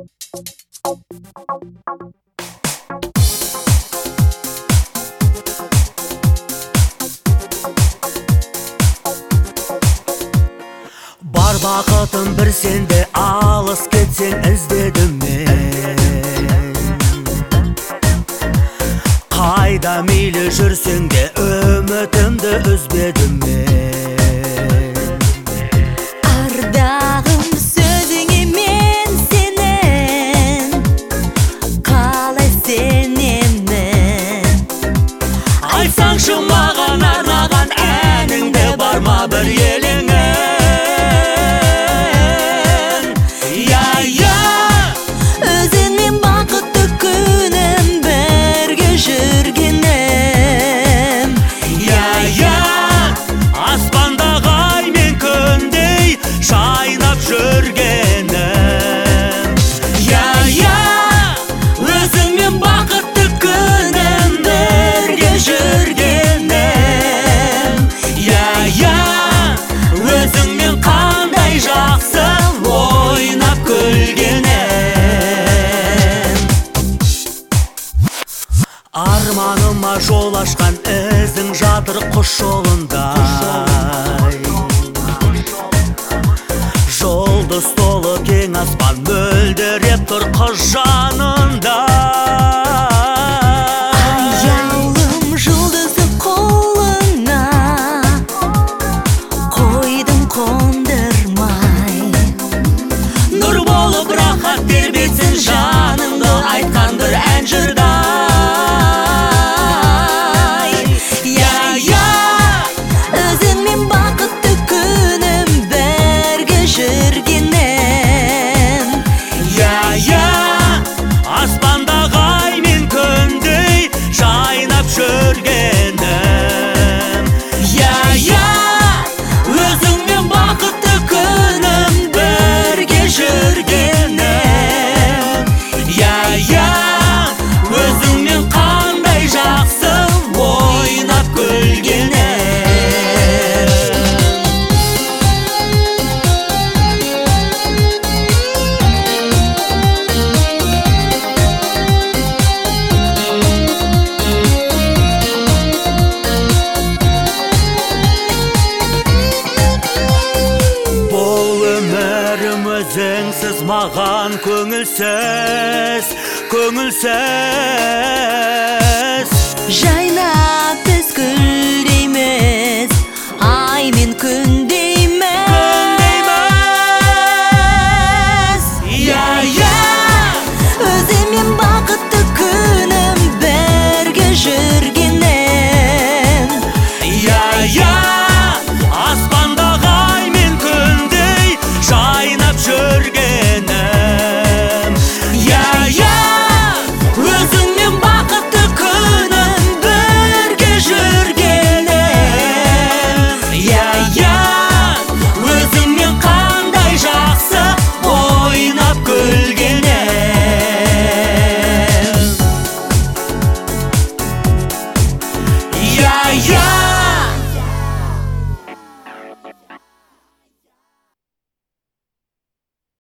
Бар бақытым бір сенде, алыс кетсең іздедім мен. Қайда мейлі жүрсең де, үмітімді үзбедім мен. Ардағым сөзіңе мен сенен, қалай сенемін. Айтсаңшы маған арнаған әніңде бар ма бір елеңің? Өзіңмен бақытты күнім бірге жүргенім. Аспандағы ай мен күндей шайнап жүргенім. Өзіңмен бақытты күнім бірге жүргенім. Өзіңмен қандай жақсы ойнап күлгенім. Арманыма жол ашқан ізің жатыр құс жолындай. Жұлдыз толы кең аспан мөлдіреп тұр қыз жанында. Аялым жұлдызы қолына қойдым қондырмай. Нұр болып рахат тербетсін жанымды айтқан бір ән жырдай. Өзіңмен бақытты күнім бірге жүргенім. Аспандағы ай мен күндей жайнап жүргенім. Өзіңмен бақытты күнім бірге жүргенім. Өзіңмен қандай жақсы ойнап күлгенім. Өзіңсіз маған көңілсіз, көңілсіз. Жайнап